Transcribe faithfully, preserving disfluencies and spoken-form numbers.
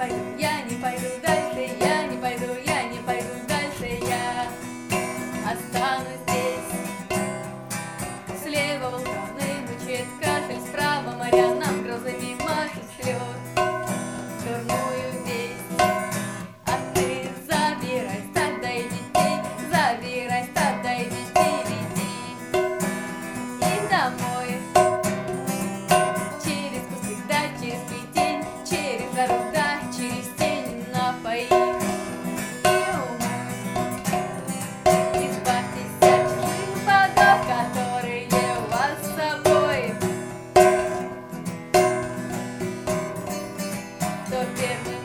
пойду, я не пойду дальше, я не пойду, я не пойду дальше, я останусь здесь. Слева вулканы мучает кашель, справа моря нам грозами машут слез. Дурную весть, а ты забирай стадо и детей, забирай стадо и детей, веди их домой. Через кусты, да, через плетень, через жару, да, через тень, напои и умой. Избавьтесь от чужих богов, которые у вас с собой. Кто первым